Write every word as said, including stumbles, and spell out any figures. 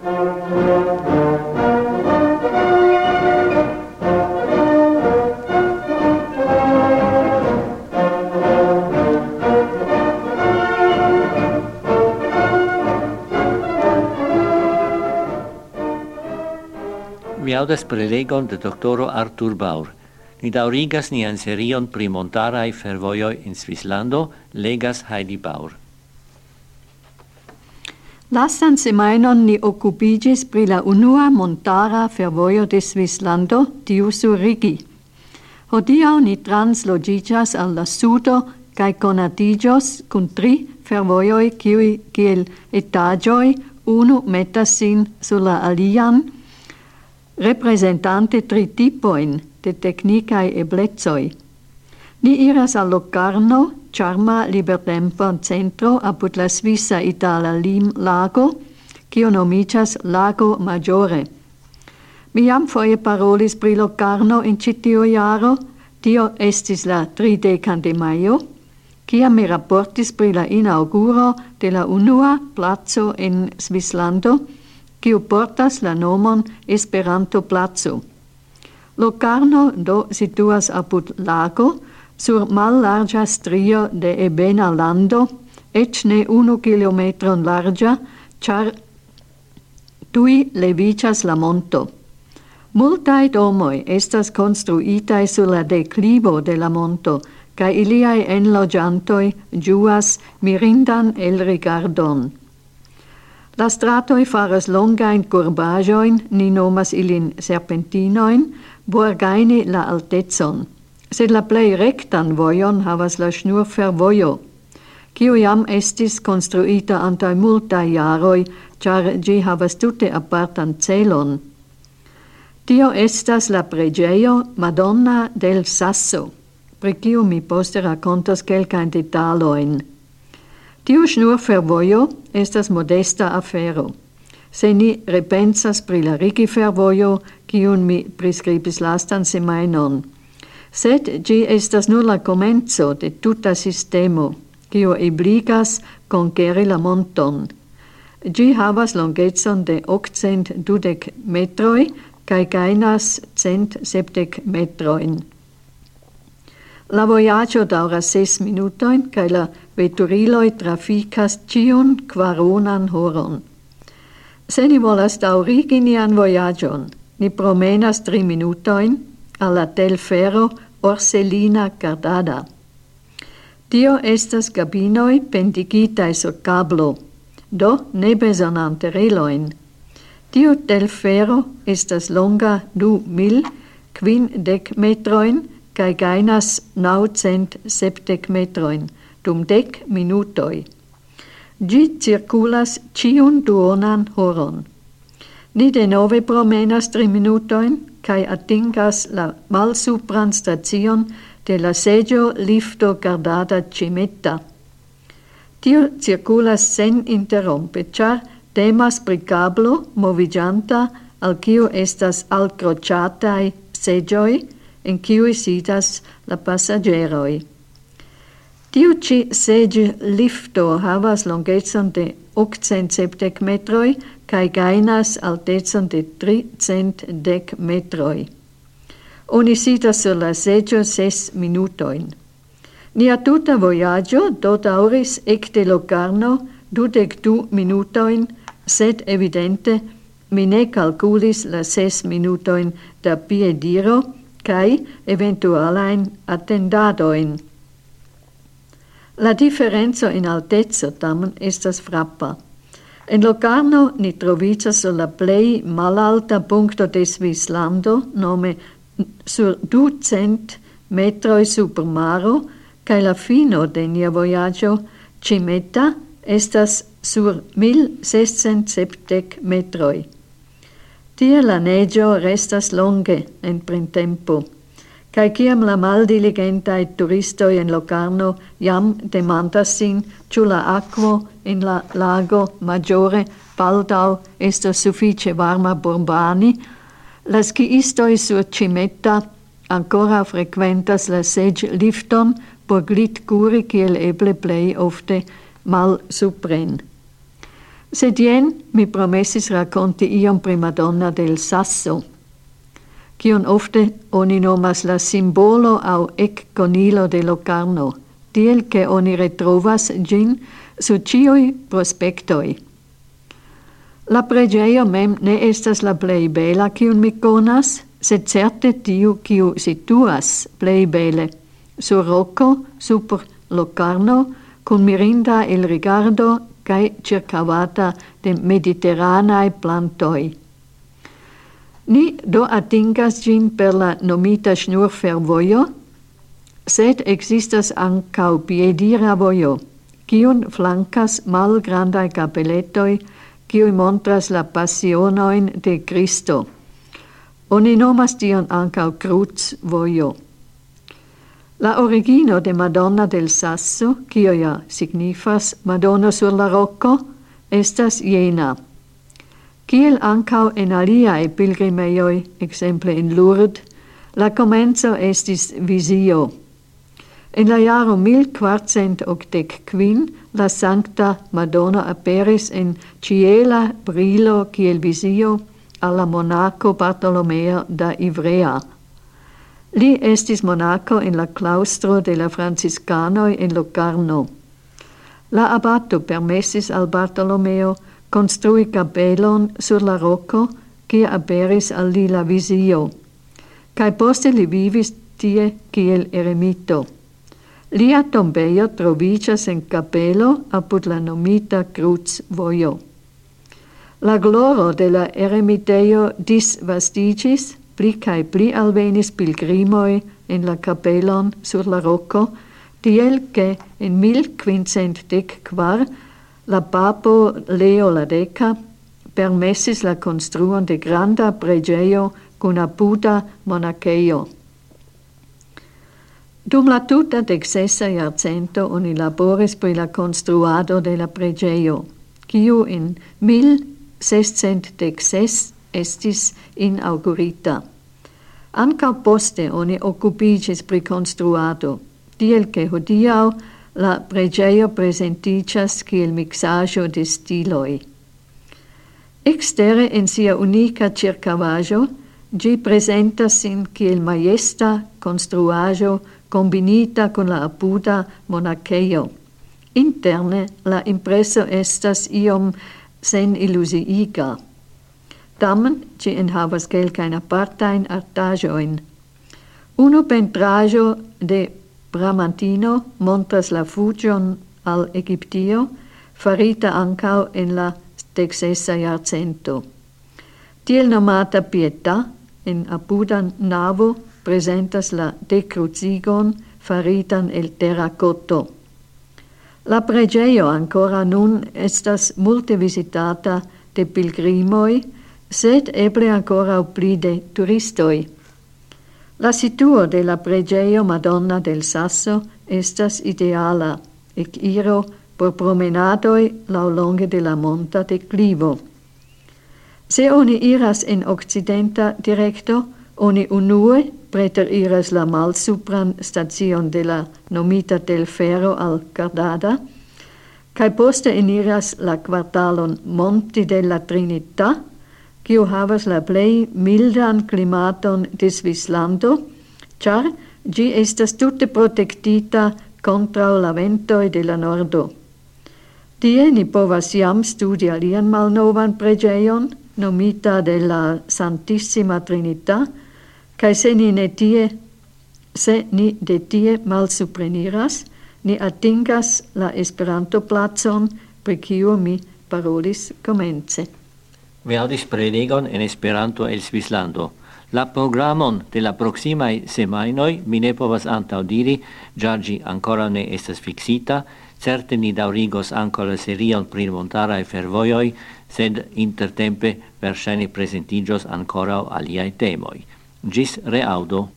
Vi audas prelegon de doktoro Artur Baur. Ni daŭrigas nian serion pri montaraj fervojoj en Svislando, legas Heidi Baur. Lastan semajnon ni okupiĝis pri la unua montara fervojo de Svislando, tiu sur Rigi. Hodiaŭ ni transloĝiĝas al la sudo kaj konatiĝos kun tri fervojoj, kiuj kiel etaĝoj unu metas sin sur la alian, representante tri tipojn de teknikaj eblecoj. Ni iras al Locarno, ĉarma libertempa centro apud la svisa itala limlago, kio nomiĝas Lago Maggiore. Mi jam foje parolis pri Locarno en ĉi tiu jaro, tio estis la tridekan de majo, kiam mi raportis pri la inaŭguro de la unua placo en Svislando, kiu portas la nomon Esperanto Placo. Locarno do situas apud lago, sur mallarĝa strio de ebena lando, eĉ ne unu kilometron larĝa, ĉar tuj leviĝas la monto. Multaj domoj estas konstruitaj sur la deklivo de la monto, kaj iliaj enloĝantoj ĝuas mirindan elrigardon. La stratoj faras longajn kurbaĵojn, ni nomas ilin serpentinojn, por gajni la altecon. Sed la plej rektan vojon havas la ŝnurfervojo, kiu jam estis konstruita antaŭ multaj jaroj, ĉar ĝi havas tute apartan celon. Tio estas la preĝejo Madonna del Sasso, pri kiu mi poste rakontos kelkajn detalojn. Tiu ŝnurfervojo estas modesta afero. Se ni repensas pri la Rigi-fervojo, kiun mi priskribis lastan semajnon. Sed ĝi estas nur la komenco de tuta sistemo, kiu ebligas konkeri la monton. Ĝi havas longecon de okcent dudek metroj kaj gajnas cent sepdek metrojn. La vojaĝo daŭras ses minutojn kaj la veturiloj trafikas ĉiun kvaronan horon. Se ni volas daŭrigi nian vojaĝon, ni promenas tri minutojn al la telfero Orselina Cardada. Tio estas kabinoj pendigitaj sur kablo, do ne bezonante relojn. Tiu telfero estas longa du mil kvindek metrojn kaj gajnas naŭcent sepdek metrojn dum dek minutoj. Ĝi cirkulas ĉiun duonan horon. Ni denove promenas tri minutojn kaj atingas la malsupran stacion de la seĝo lifto Cardada Cimetta. Tio cirkulas sen interrompe, ĉar temas pri kablo moviĝanta, al kiu estas alkroĉataj seĝoj, en kiuj sidas la pasaĝeroj. Tiu ĉi seĝlifto havas longecon de okcent sepdek metroj kaj gajnas altecon de tricent dek metroj. Oni sidas sur la seĝo ses minutojn. Nia tuta vojaĝo do daŭris ekde Locarno dudek du minutojn, sed evidente mi ne kalkulis la ses minutojn da piediro kaj eventualajn atendadojn. La diferenco en alteco tamen estas frappa. En Locarno ni troviĝas sur la plej malalta punkto de Svislando, nome sur ducent metroj super maro, kaj la fino de nia vojaĝo Cimetta estas sur mil sescent sepdek metroj. Tie la neĝo restas longe en printempo, kaj kiam la maldiligentaj turistoj en Locarno jam demandas sin, ĉu la akvo en la lago Maggiore baldaŭ estos sufiĉe varma por bani, la skiistoj sur Cimetta ancora frekventas la seĝlifton por glitkuri kiel eble plej ofte malsupren. Sed jen mi promessis raconti iom pri Madonna del Sasso, kion ofte oni nomas la simbolo au ecconilo de Locarno, tiel che oni retrovas gin su ciui prospectoi. La pregeio mem ne estas la plei bela kiun mi conas, sed certe tiu kiu situas plei bele, sur rocco super Locarno, cum mirinda il rigardo cae circavata de mediterranae plantoi. Ni do atingas gin per la nomita schnurfervojo, sed existas ancau piedira vojo, kiun flancas mal grandae capeletoi, kiui montras la passionoin de Cristo. Oni nomas tion ancau cruz vojo. La origino de Madonna del Sasso, kio ja signifas Madonna sur la rocco, estas jena. Kiel ancau en aliae pilgrimeioi, exemple in Lourdes, la comenzo estis visio. En la jaro mil quartcent octec quin, la Sancta Madonna aperis en ciela brilo kiel visio alla monaco Bartolomeo da Ivrea. Li estis monaco in la claustro de la Franciscanoi in Locarno. La abato permessis al Bartolomeo construi capelon sur la rocco, quia aperis al li la visio, cae poste li vivis tie kiel eremito. Lia tombeio trovicias en capelo apud la nomita cruz vojo. La gloro de la eremiteio disvastigis, pli cae pli alvenis pilgrimoi en la capelon sur la rocco, tiel che in mil quincent dec quar la papo Leo la Deca permessis la construon de granda pregeio cun apuda monaceio. Dum la tuta dexessa iarcento oni laboris pri la construado de la pregeio, quiu in mil sescent dec ses estis inaugurita. Ancau poste oni occupicis pri construado, tiel che hodiau la pregeio presenticias kiel mixaggio de stiloi. Extere in sia unica circavaggio, gi presentas sin kiel majesta construaggio combinita con la apuda monaceio. Interne la impresso estas iom sen illusiiga. Tamen, ci enhavas quelcain apartain artagioin. Uno pentraggio de Bramantino montras la fugion al Egyptio, farita ancau en la dexessa iarcento. Tiel nomata Pietà, in apudan navo, presentas la decruzigon faritan el terracotto. La pregeio ancora nun estas multe visitata de pilgrimoi, sed eble ancora pli de turistoi. La situo de la pregeio Madonna del Sasso estas ideala, ec iro por promenadoi laulonge de la monta declivo. Se oni iras in occidenta directo, oni unue preter iras la malsupran station de la nomita del Ferro al Cardada, cae poste eniras la quartalon Monti della Trinità, quiu havas la plei mildan climaton de Svislando, char gi estas tutte protectita contra la ventoi de la nordo. Tie ni povas jam studi alian malnovan pregeion, nomita de la Santissima Trinità, cae se ni ne tie, se ni de tie malsupreniras, ni atingas la Esperanto placon, pri quiu mi parolis comence. Vi audis prelegon en Esperanto el Svislando. La programon de la proximae semainoi mi ne povas antaudiri, già gi ancora ne estas fixita, certe ni daurigos ancora la serion pri montarae fervoioi, sed intertempe verŝajne presentiĝos ancora aliaj temoj. Gis reaudo.